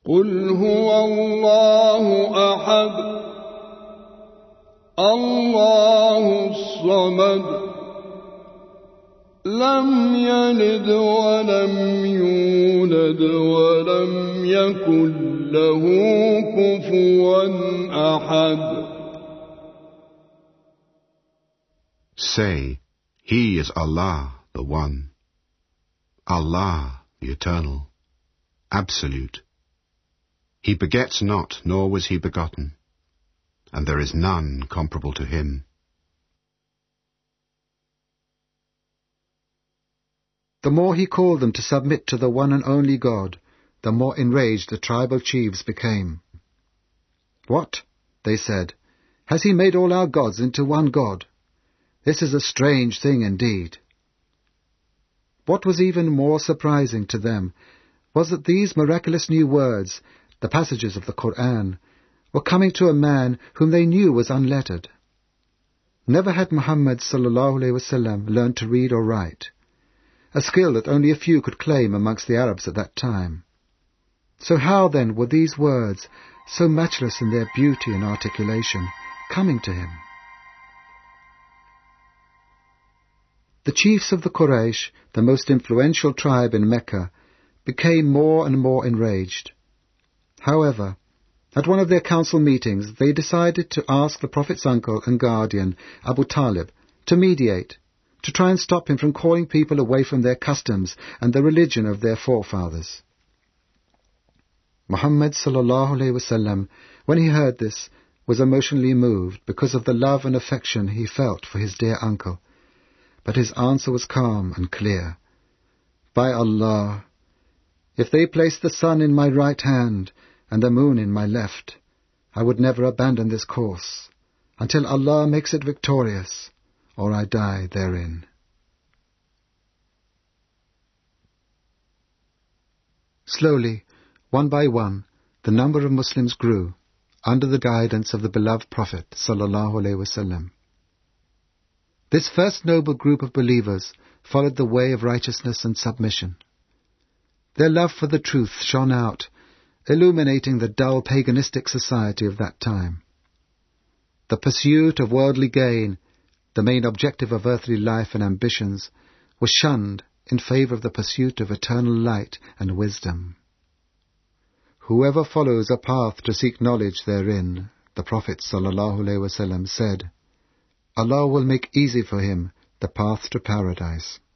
قل هو الله أحد الله الصمد لم يلد ولم يولد ولم يكن له كفوا أحد. Say, He is Allah, the One, Allah, the Eternal, Absolute. He begets not, nor was He begotten, and there is none comparable to Him. The more he called them to submit to the one and only God, the more enraged the tribal chiefs became. "What?" they said. "Has he made all our gods into one God? This is a strange thing indeed." What was even more surprising to them was that these miraculous new words, the passages of the Qur'an, were coming to a man whom they knew was unlettered. Never had Muhammad ﷺ learned to read or write, a skill that only a few could claim amongst the Arabs at that time. So how then were these words, so matchless in their beauty and articulation, coming to him? The chiefs of the Quraysh, the most influential tribe in Mecca, became more and more enraged. However, at one of their council meetings, they decided to ask the Prophet's uncle and guardian, Abu Talib, to mediate, to try and stop him from calling people away from their customs and the religion of their forefathers. Muhammad ﷺ, when he heard this, was emotionally moved because of the love and affection he felt for his dear uncle. But his answer was calm and clear. "By Allah, if they place the sun in my right hand and the moon in my left, I would never abandon this course until Allah makes it victorious, or I die therein." Slowly, one by one, the number of Muslims grew, under the guidance of the beloved Prophet ﷺ. This first noble group of believers followed the way of righteousness and submission. Their love for the truth shone out, illuminating the dull paganistic society of that time. The pursuit of worldly gain, the main objective of earthly life and ambitions, was shunned in favor of the pursuit of eternal light and wisdom. "Whoever follows a path to seek knowledge therein," the Prophet ﷺ said, "Allah will make easy for him the path to paradise."